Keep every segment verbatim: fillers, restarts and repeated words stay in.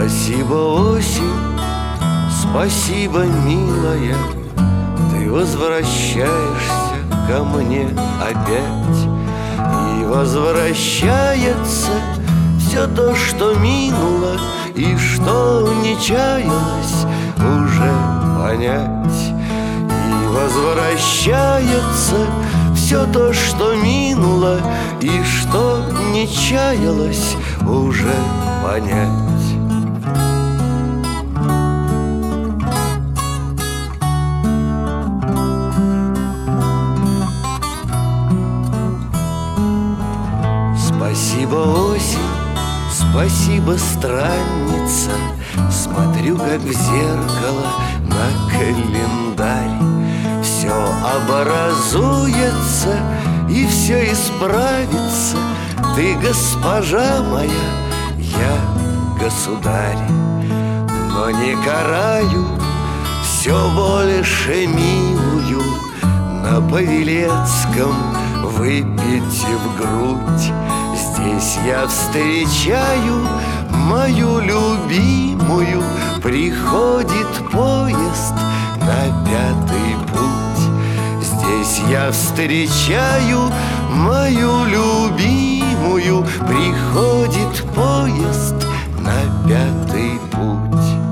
Спасибо, осень, спасибо, милая, ты возвращаешься ко мне опять. И возвращается все то, что минуло, и что не чаялось уже понять. И возвращается все то, что минуло, и что не чаялось уже понять. Спасибо, осень, спасибо, странница. Смотрю, как в зеркало на календарь. Все образуется и все исправится. Ты госпожа моя, я государь. Но не караю, все больше милую на Павелецком выпить в грудь. Здесь я встречаю мою любимую, приходит поезд на пятый путь. Здесь я встречаю мою любимую, приходит поезд на пятый путь.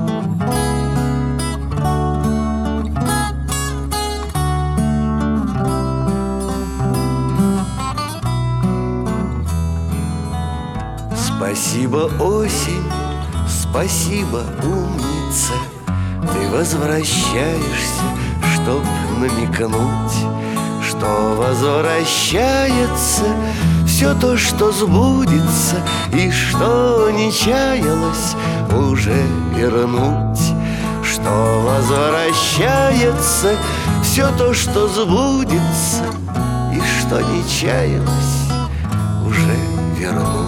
Спасибо, осень, спасибо, умница. Ты возвращаешься, чтоб намекнуть, что возвращается все то, что сбудется, и что не чаялось уже вернуть. Что возвращается все то, что сбудется, и что не чаялось уже вернуть.